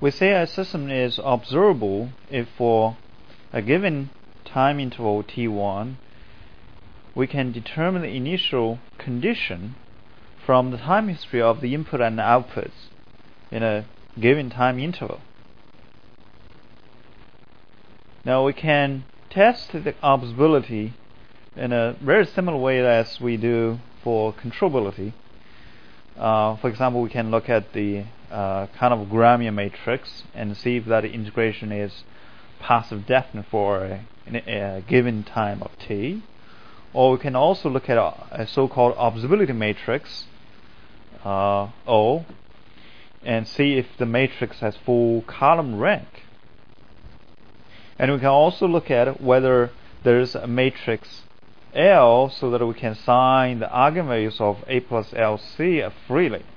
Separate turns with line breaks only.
we say a system is observable if for a given time interval t1 we can determine the initial condition from the time history of the input and outputs in a given time interval. Now we can test the observability in a very similar way as we do for controllability. For example, we can look at the kind of Gramian matrix and see if that integration is passive definite for a given time of t. Or we can also look at a so-called observability matrix, O, and see if the matrix has full column rank. And we can also look at whether there's a matrix L so that we can assign the eigenvalues of A plus LC freely.